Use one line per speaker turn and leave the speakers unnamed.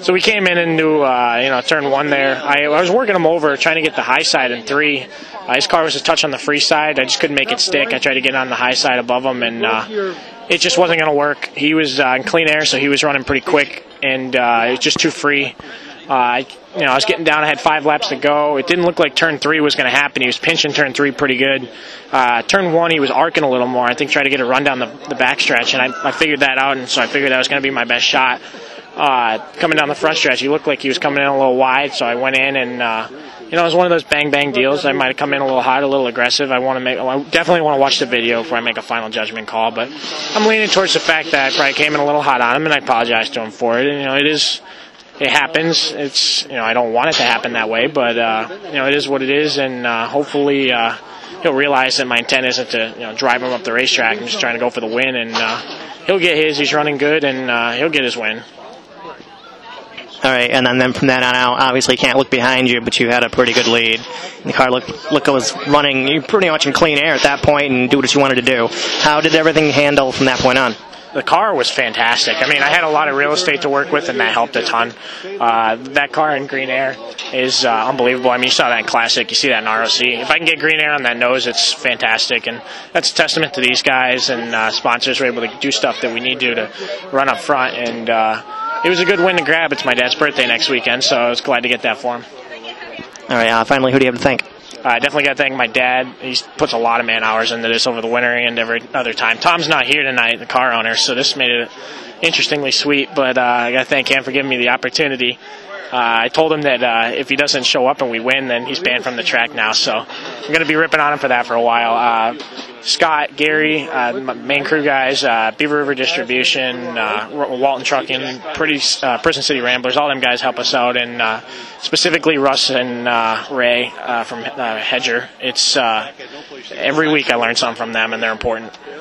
So we came in into turn one there. I was working him over, trying to get the high side in 3. His car was a touch on the free side. I just couldn't make it stick. I tried to get on the high side above him, and it just wasn't going to work. He was in clean air, so he was running pretty quick, and it was just too free. I was getting down. I had 5 laps to go. It didn't look like turn 3 was going to happen. He was pinching turn 3 pretty good. Turn 1, he was arcing a little more. I think trying to get a run down the backstretch, and I figured that out, and so I figured that was going to be my best shot. Coming down the front stretch, he looked like he was coming in a little wide, so I went in, and it was one of those bang-bang deals. I might have come in a little hot, a little aggressive. I definitely want to watch the video before I make a final judgment call, but I'm leaning towards the fact that I probably came in a little hot on him, and I apologize to him for it. And, it happens. It's I don't want it to happen that way, but it is what it is, and hopefully he'll realize that my intent isn't to drive him up the racetrack. I'm just trying to go for the win, and he'll get his. He's running good, and he'll get his win.
All right, and then from that on out, obviously you can't look behind you, but you had a pretty good lead. The car was running. You pretty much in clean air at that point and do what you wanted to do. How did everything handle from that point on?
The car was fantastic. I mean, I had a lot of real estate to work with, and that helped a ton. That car in green air is unbelievable. I mean, you saw that in Classic. You see that in ROC. If I can get green air on that nose, it's fantastic. And that's a testament to these guys, and sponsors were able to do stuff that we need to run up front. And it was a good win to grab. It's my dad's birthday next weekend, so I was glad to get that for him.
All right, finally, who do you have to thank?
I definitely got to thank my dad. He puts a lot of man hours into this over the winter and every other time. Tom's not here tonight, the car owner, so this made it interestingly sweet, but I got to thank him for giving me the opportunity. I told him that if he doesn't show up and we win, then he's banned from the track now, so I'm going to be ripping on him for that for a while. Scott, Gary, my main crew guys, Beaver River Distribution, Walton Trucking, Prison City Ramblers, all them guys help us out, and specifically Russ and Ray from Hedger. It's every week I learn something from them, and they're important.